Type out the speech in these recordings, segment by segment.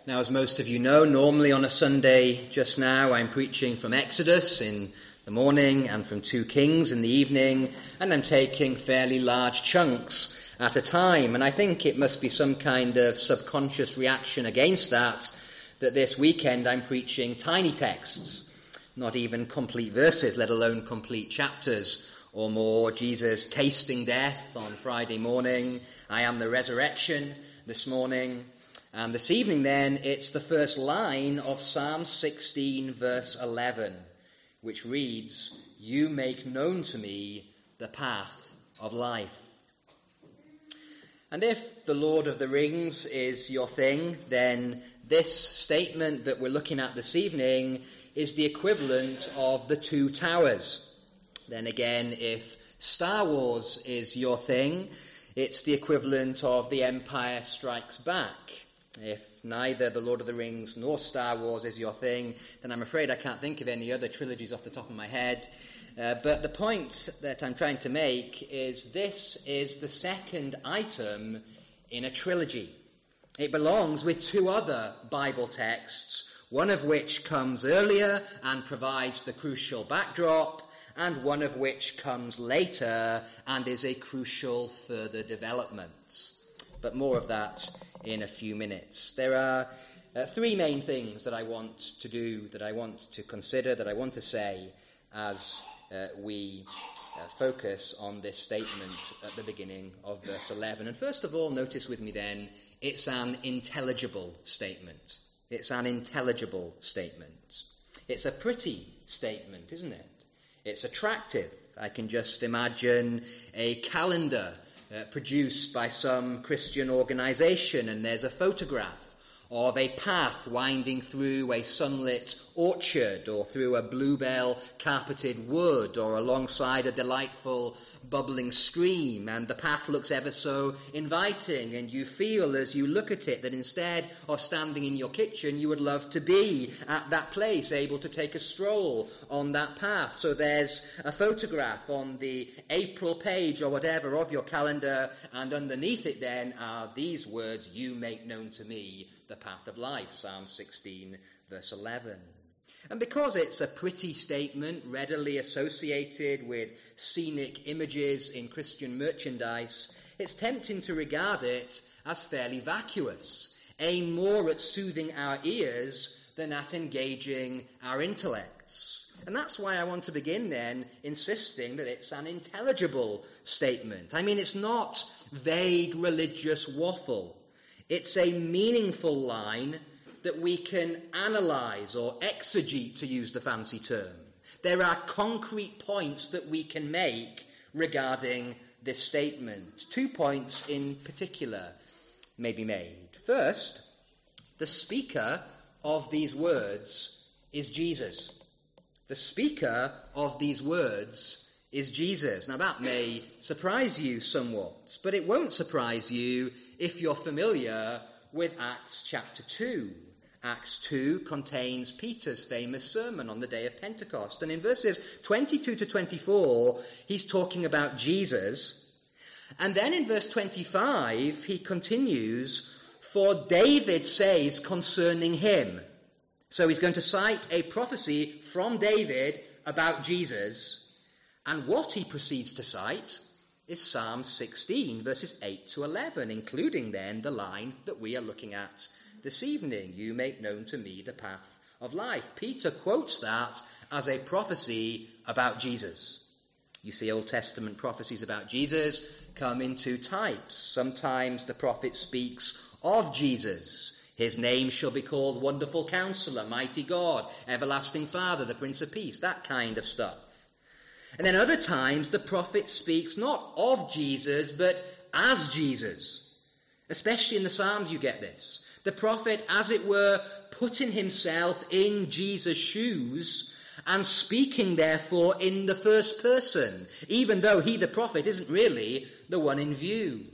Now, as most of you know, normally on a Sunday just now, I'm preaching from Exodus in the morning and from 2 Kings in the evening, and I'm taking fairly large chunks at a time. And I think it must be some kind of subconscious reaction against that this weekend I'm preaching tiny texts, not even complete verses, let alone complete chapters or more. Jesus tasting death on Friday morning. I am the resurrection this morning. And this evening, then, it's the first line of Psalm 16, verse 11, which reads, "You make known to me the path of life." And if the Lord of the Rings is your thing, then this statement that we're looking at this evening is the equivalent of the 2 towers. Then again, if Star Wars is your thing, it's the equivalent of The Empire Strikes Back. If neither The Lord of the Rings nor Star Wars is your thing, then I'm afraid I can't think of any other trilogies off the top of my head. But the point that I'm trying to make is this is the second item in a trilogy. It belongs with 2 other Bible texts, one of which comes earlier and provides the crucial backdrop, and one of which comes later and is a crucial further development. But more of that in a few minutes. There are 3 main things that I want to do, that I want to consider, that I want to say as we focus on this statement at the beginning of verse 11. And first of all, notice with me then, it's an intelligible statement. It's an intelligible statement. It's a pretty statement, isn't it? It's attractive. I can just imagine a calendar produced by some Christian organization, and there's a photograph of a path winding through a sunlit orchard or through a bluebell carpeted wood or alongside a delightful bubbling stream, and the path looks ever so inviting, and you feel as you look at it that instead of standing in your kitchen, you would love to be at that place, able to take a stroll on that path. So there's a photograph on the April page or whatever of your calendar, and underneath it then are these words, "You make known to me the path of life," Psalm 16, verse 11. And because it's a pretty statement, readily associated with scenic images in Christian merchandise, it's tempting to regard it as fairly vacuous, aimed more at soothing our ears than at engaging our intellects. And that's why I want to begin then insisting that it's an intelligible statement. I mean, it's not vague religious waffle. It's a meaningful line that we can analyze or exegete, to use the fancy term. There are concrete points that we can make regarding this statement. 2 points in particular may be made. First, the speaker of these words is Jesus. The speaker of these words is Jesus. Now that may surprise you somewhat, but it won't surprise you if you're familiar with Acts chapter 2. Acts 2 contains Peter's famous sermon on the day of Pentecost. And in verses 22 to 24, he's talking about Jesus. And then in verse 25, he continues, "For David says concerning him." So he's going to cite a prophecy from David about Jesus. And what he proceeds to cite is Psalm 16, verses 8 to 11, including then the line that we are looking at this evening, "You make known to me the path of life." Peter quotes that as a prophecy about Jesus. You see, Old Testament prophecies about Jesus come in 2 types. Sometimes the prophet speaks of Jesus. "His name shall be called Wonderful Counselor, Mighty God, Everlasting Father, the Prince of Peace," that kind of stuff. And then other times the prophet speaks not of Jesus, but as Jesus. Especially in the Psalms you get this. The prophet, as it were, putting himself in Jesus' shoes and speaking, therefore, in the first person, even though he, the prophet, isn't really the one in view.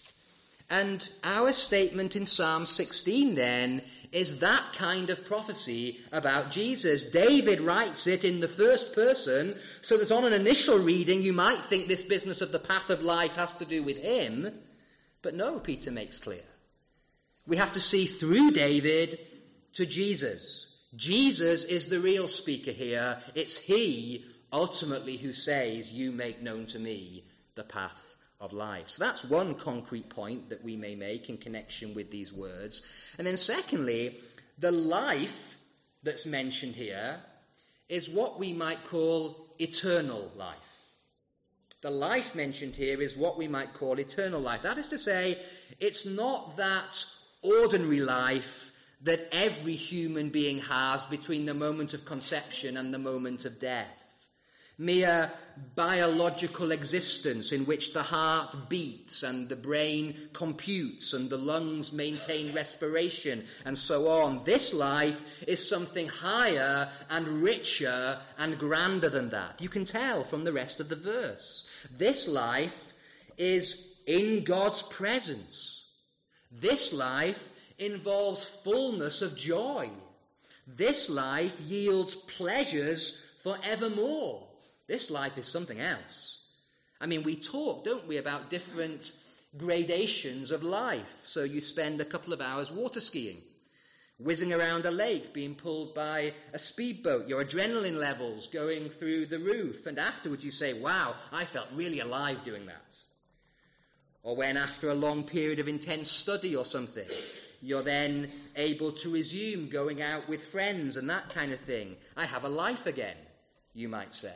And our statement in Psalm 16, then, is that kind of prophecy about Jesus. David writes it in the first person, so that on an initial reading you might think this business of the path of life has to do with him. But no, Peter makes clear. We have to see through David to Jesus. Jesus is the real speaker here. It's he ultimately who says, "You make known to me the path of life." So that's one concrete point that we may make in connection with these words. And then secondly, the life that's mentioned here is what we might call eternal life. The life mentioned here is what we might call eternal life. That is to say, it's not that ordinary life that every human being has between the moment of conception and the moment of death. Mere biological existence in which the heart beats and the brain computes and the lungs maintain respiration and so on. This life is something higher and richer and grander than that. You can tell from the rest of the verse. This life is in God's presence. This life involves fullness of joy. This life yields pleasures forevermore. This life is something else. I mean, we talk, don't we, about different gradations of life. So you spend a couple of hours water skiing, whizzing around a lake, being pulled by a speedboat, your adrenaline levels going through the roof, and afterwards you say, "Wow, I felt really alive doing that." Or when after a long period of intense study or something, you're then able to resume going out with friends and that kind of thing. I have a life again, you might say.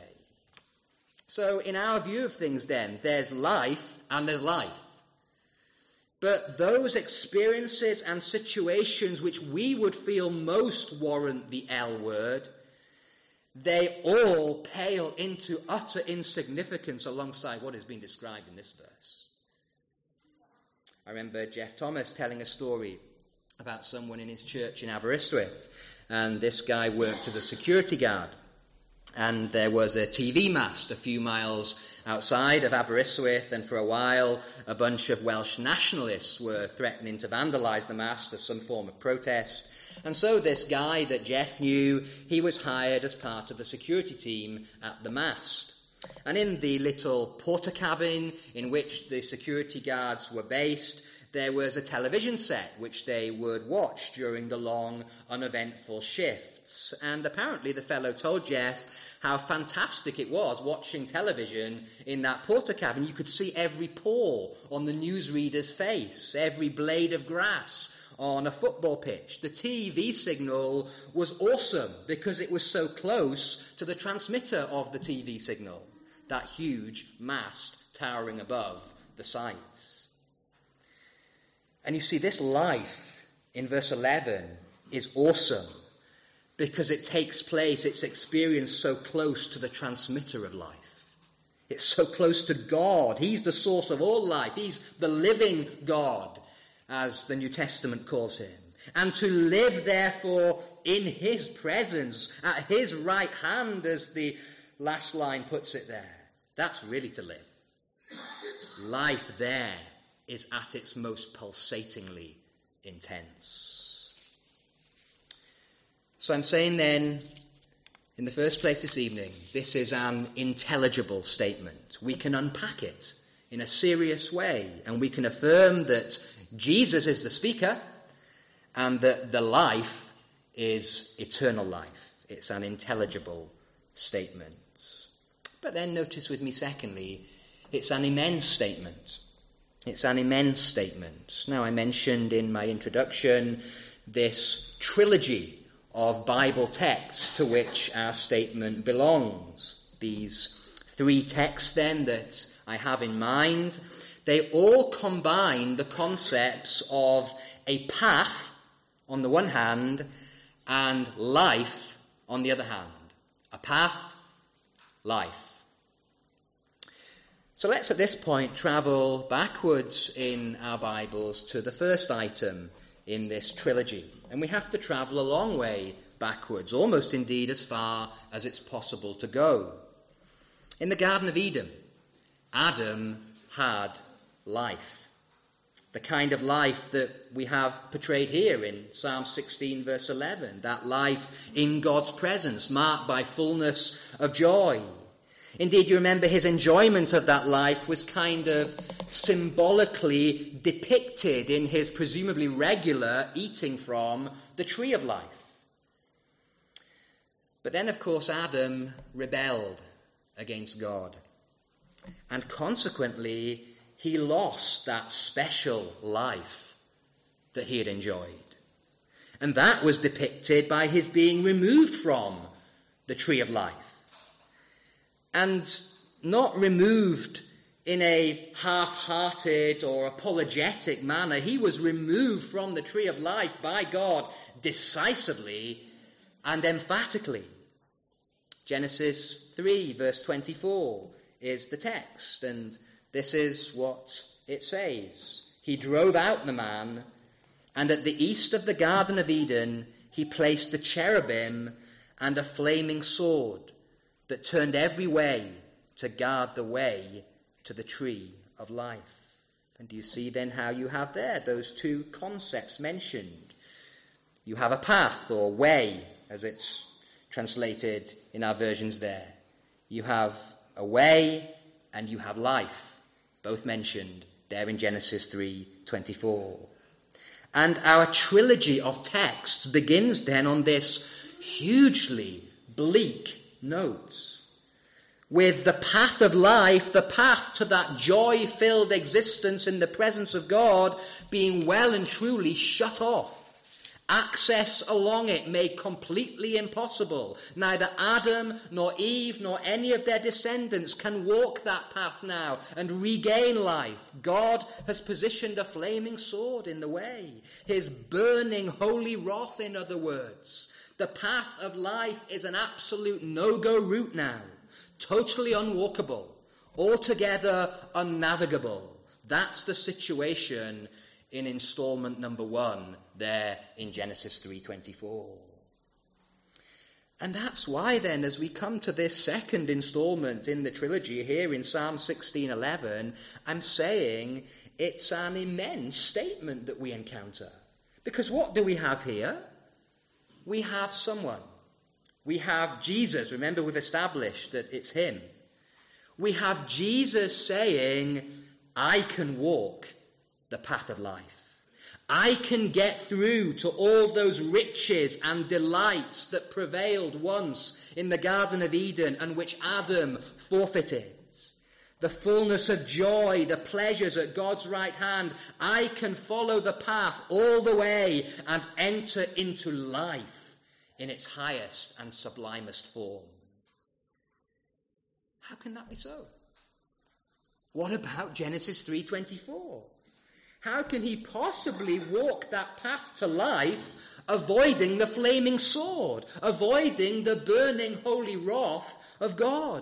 So in our view of things then, there's life and there's life. But those experiences and situations which we would feel most warrant the L word, they all pale into utter insignificance alongside what is being described in this verse. I remember Jeff Thomas telling a story about someone in his church in Aberystwyth, and this guy worked as a security guard. And there was a TV mast a few miles outside of Aberystwyth, and for a while a bunch of Welsh nationalists were threatening to vandalise the mast as some form of protest. And so this guy that Jeff knew, he was hired as part of the security team at the mast. And in the little porter cabin in which the security guards were based, there was a television set which they would watch during the long, uneventful shifts. And apparently the fellow told Jeff how fantastic it was watching television in that porter cabin. You could see every pore on the newsreader's face, every blade of grass on a football pitch. The TV signal was awesome because it was so close to the transmitter of the TV signal, that huge mast towering above the sights. And you see, this life in verse 11 is awesome because it takes place, it's experienced so close to the transmitter of life. It's so close to God. He's the source of all life. He's the living God, as the New Testament calls him. And to live, therefore, in his presence, at his right hand, as the last line puts it there, that's really to live. Life there is at its most pulsatingly intense. So I'm saying then, in the first place this evening, this is an intelligible statement. We can unpack it in a serious way, and we can affirm that Jesus is the speaker and that the life is eternal life. It's an intelligible statement. But then notice with me, secondly, it's an immense statement. It's an immense statement. Now, I mentioned in my introduction this trilogy of Bible texts to which our statement belongs. These three texts, then, that I have in mind, they all combine the concepts of a path on the one hand and life on the other hand. A path, life. So let's at this point travel backwards in our Bibles to the first item in this trilogy. And we have to travel a long way backwards, almost indeed as far as it's possible to go. In the Garden of Eden, Adam had life. The kind of life that we have portrayed here in Psalm 16 verse 11. That life in God's presence, marked by fullness of joy. Indeed, you remember his enjoyment of that life was kind of symbolically depicted in his presumably regular eating from the tree of life. But then, of course, Adam rebelled against God. And consequently, he lost that special life that he had enjoyed. And that was depicted by his being removed from the tree of life. And not removed in a half-hearted or apologetic manner. He was removed from the tree of life by God decisively and emphatically. Genesis 3, verse 24 is the text, and this is what it says. He drove out the man, and at the east of the Garden of Eden he placed the cherubim and a flaming sword that turned every way to guard the way to the tree of life. And do you see then how you have there those two concepts mentioned? You have a path, or way, as it's translated in our versions there. You have a way and you have life, both mentioned there in Genesis 3:24. And our trilogy of texts begins then on this hugely bleak note, with the path of life, the path to that joy-filled existence in the presence of God, being well and truly shut off. Access along it made completely impossible. Neither Adam nor Eve nor any of their descendants can walk that path now and regain life. God has positioned a flaming sword in the way. His burning holy wrath, in other words. The path of life is an absolute no-go route now. Totally unwalkable. Altogether unnavigable. That's the situation in installment number 1 there in Genesis 3:24. And that's why then, as we come to this second installment in the trilogy here in Psalm 16:11, I'm saying it's an immense statement that we encounter. Because what do we have here? We have someone. We have Jesus. Remember, we've established that it's him. We have Jesus saying, I can walk the path of life. I can get through to all those riches and delights that prevailed once in the Garden of Eden and which Adam forfeited. The fullness of joy, the pleasures at God's right hand. I can follow the path all the way and enter into life in its highest and sublimest form. How can that be so? What about Genesis 3:24? How can he possibly walk that path to life avoiding the flaming sword, avoiding the burning holy wrath of God?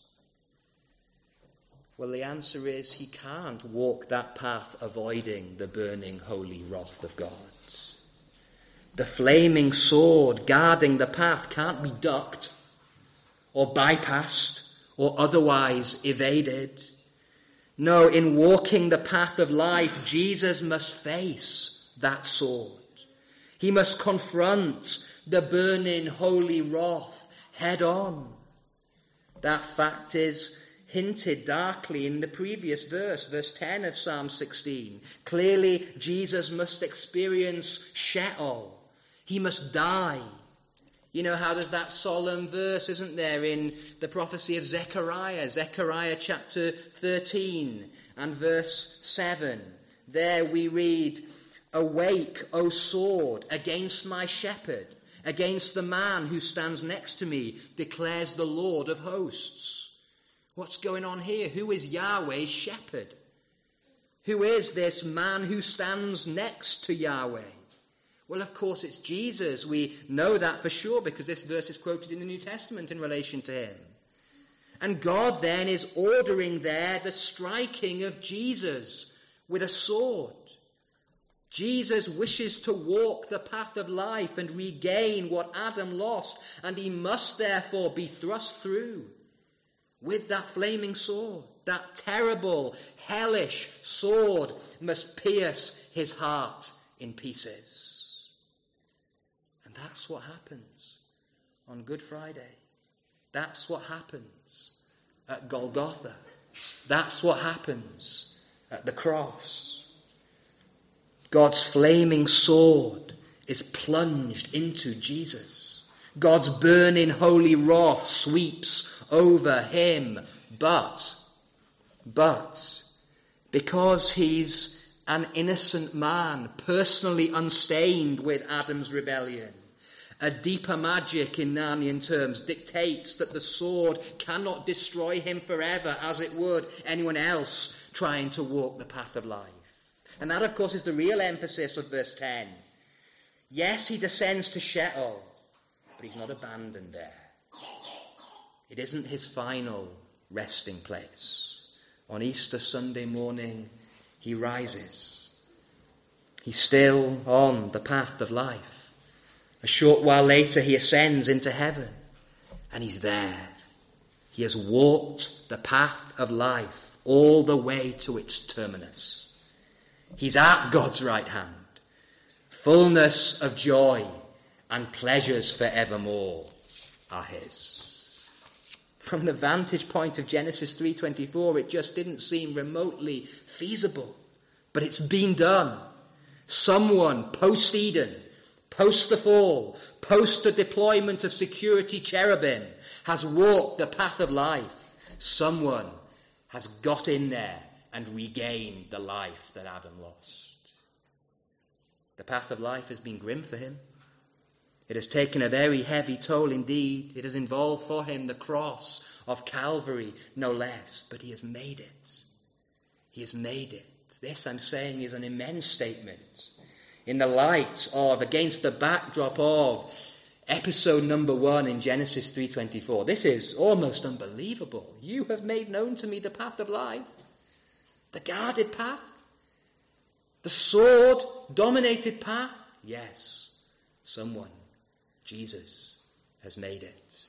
Well, the answer is he can't walk that path avoiding the burning holy wrath of God. The flaming sword guarding the path can't be ducked or bypassed or otherwise evaded. No, in walking the path of life, Jesus must face that sword. He must confront the burning holy wrath head on. That fact is hinted darkly in the previous verse, verse 10 of Psalm 16. Clearly, Jesus must experience Sheol. He must die. You know how there's that solemn verse, isn't there, in the prophecy of Zechariah, Zechariah chapter 13 and verse 7. There we read, "Awake, O sword, against my shepherd, against the man who stands next to me, declares the Lord of hosts." What's going on here? Who is Yahweh's shepherd? Who is this man who stands next to Yahweh? Well, of course, it's Jesus. We know that for sure because this verse is quoted in the New Testament in relation to him. And God then is ordering there the striking of Jesus with a sword. Jesus wishes to walk the path of life and regain what Adam lost, and he must therefore be thrust through with that flaming sword. That terrible, hellish sword must pierce his heart in pieces. And that's what happens on Good Friday. That's what happens at Golgotha. That's what happens at the cross. God's flaming sword is plunged into Jesus. God's burning holy wrath sweeps over him. But, because he's an innocent man, personally unstained with Adam's rebellion, a deeper magic in Narnian terms dictates that the sword cannot destroy him forever as it would anyone else trying to walk the path of life. And that, of course, is the real emphasis of verse 10. Yes, he descends to Sheol, but he's not abandoned there. It isn't his final resting place. On Easter Sunday morning, he rises. He's still on the path of life. A short while later, he ascends into heaven, and he's there. He has walked the path of life all the way to its terminus. He's at God's right hand, fullness of joy and pleasures forevermore are his. From the vantage point of Genesis 3:24, it just didn't seem remotely feasible, but it's been done. Someone post-Eden, post the fall, post the deployment of security cherubim, has walked the path of life. Someone has got in there and regained the life that Adam lost. The path of life has been grim for him. It has taken a very heavy toll indeed. It has involved for him the cross of Calvary, no less. But he has made it. He has made it. This, I'm saying, is an immense statement. In the light of, against the backdrop of episode number 1 in Genesis 3:24. This is almost unbelievable. You have made known to me the path of life. The guarded path. The sword-dominated path. Yes, someone, Jesus, has made it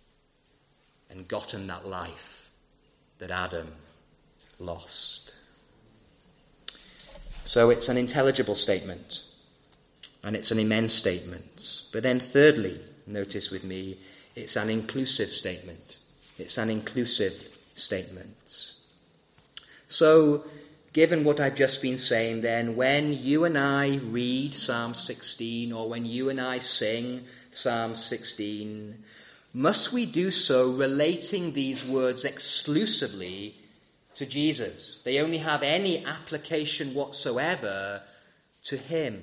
and gotten that life that Adam lost. So it's an intelligible statement, and it's an immense statement. But then thirdly, notice with me, it's an inclusive statement. It's an inclusive statement. So, given what I've just been saying then, when you and I read Psalm 16, or when you and I sing Psalm 16, must we do so relating these words exclusively to Jesus? They only have any application whatsoever to him.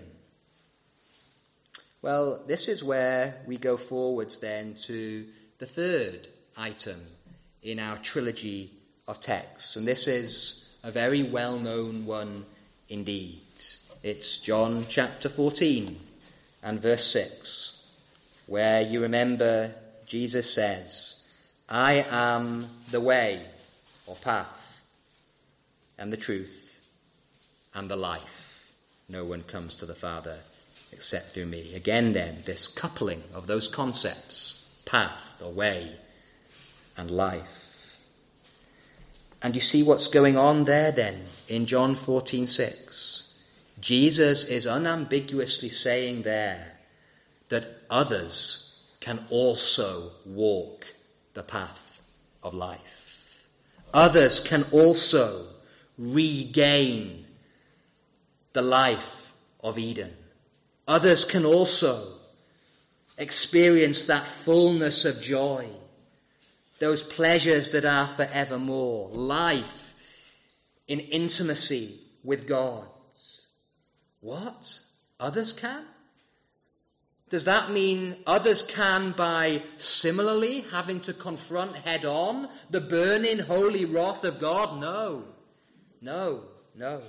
Well, this is where we go forwards then to the third item in our trilogy of texts. And this is a very well-known one indeed. It's John chapter 14 and verse 6, where you remember Jesus says, I am the way or path and the truth and the life. No one comes to the Father except through me. Again then, this coupling of those concepts, path or way and life. And you see what's going on there then in John 14:6. Jesus is unambiguously saying there that others can also walk the path of life. Others can also regain the life of Eden. Others can also experience that fullness of joy, those pleasures that are forevermore, life in intimacy with God. What? Others can? Does that mean others can by similarly having to confront head on the burning holy wrath of God? No. No. No.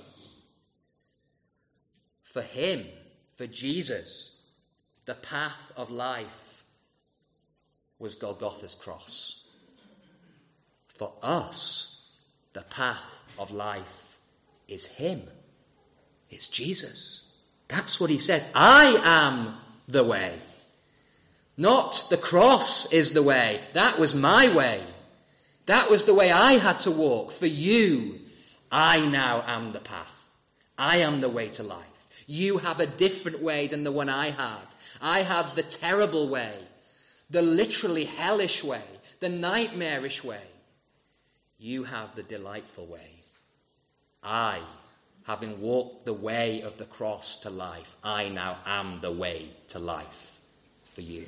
For him, for Jesus, the path of life was Golgotha's cross. For us, the path of life is him. It's Jesus. That's what he says. I am the way. Not the cross is the way. That was my way. That was the way I had to walk. For you, I now am the path. I am the way to life. You have a different way than the one I had. I have the terrible way, the literally hellish way, the nightmarish way. You have the delightful way. I, having walked the way of the cross to life, I now am the way to life for you.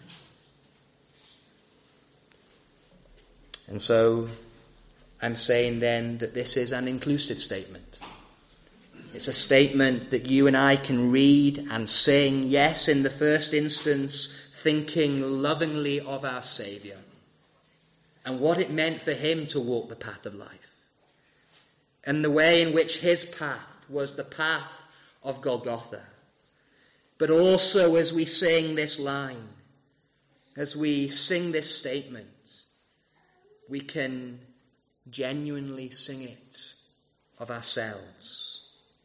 And so I'm saying then that this is an inclusive statement. It's a statement that you and I can read and sing, yes, in the first instance, thinking lovingly of our Saviour and what it meant for him to walk the path of life, and the way in which his path was the path of Golgotha. But also as we sing this line, as we sing this statement, we can genuinely sing it of ourselves.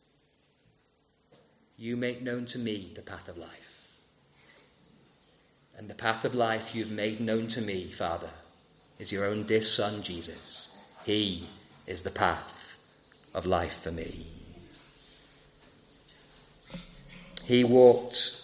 You make known to me the path of life. And the path of life you've made known to me, Father, is your own dear Son, Jesus. He is the path of life for me. He walked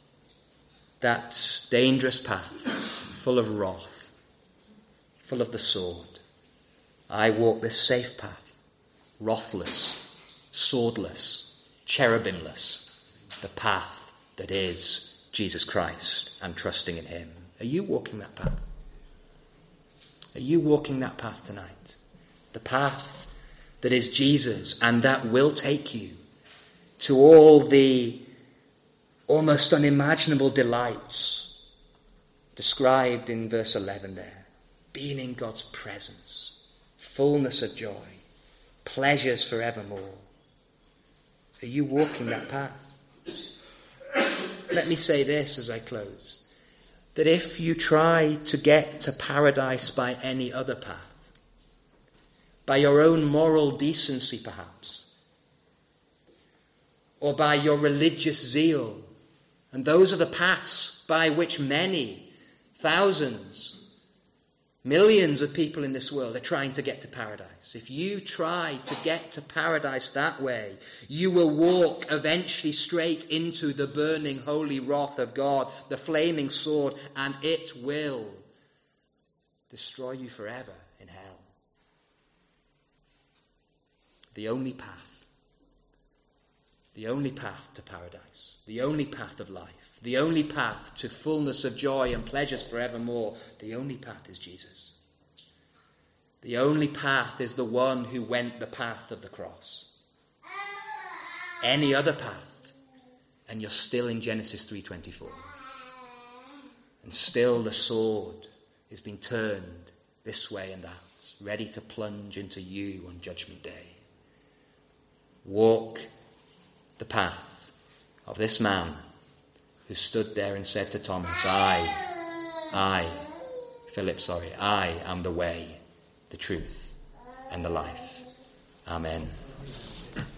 that dangerous path, full of wrath, full of the sword. I walk this safe path, wrathless, swordless, cherubimless, the path that is Jesus Christ, and trusting in him. Are you walking that path? Are you walking that path tonight? The path that is Jesus, and that will take you to all the almost unimaginable delights described in verse 11 there. Being in God's presence, fullness of joy, pleasures forevermore. Are you walking that path? Let me say this as I close, that if you try to get to paradise by any other path, by your own moral decency perhaps, or by your religious zeal, and those are the paths by which many, thousands, millions of people in this world are trying to get to paradise. If you try to get to paradise that way, you will walk eventually straight into the burning holy wrath of God, the flaming sword, and it will destroy you forever in hell. The only path to paradise, the only path of life, the only path to fullness of joy and pleasures forevermore, the only path is Jesus. The only path is the one who went the path of the cross. Any other path, and you're still in Genesis 3:24. And still the sword is being turned this way and that, ready to plunge into you on Judgment Day. Walk the path of this man who stood there and said to Thomas, I am the way, the truth, and the life. Amen.